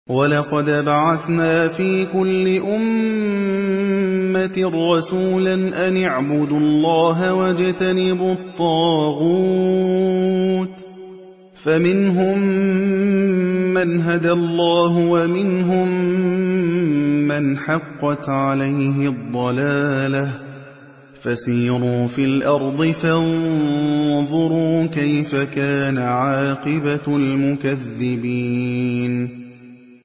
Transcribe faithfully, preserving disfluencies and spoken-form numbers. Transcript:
وَلَقَدْ بَعَثْنَا فِي كُلِّ أُمَّةٍ رَّسُولًا أَنِ اعْبُدُوا اللَّهَ وَاجْتَنِبُوا الطَّاغُوتَ ۖ فَمِنْهُم مَّنْ هَدَى اللَّهُ وَمِنْهُم مَّنْ حَقَّتْ عَلَيْهِ الضَّلَالَةُ ۚ فَسِيرُوا فِي الْأَرْضِ فَانظُرُوا كَيْفَ كَانَ عَاقِبَةُ الْمُكَذِّبِينَ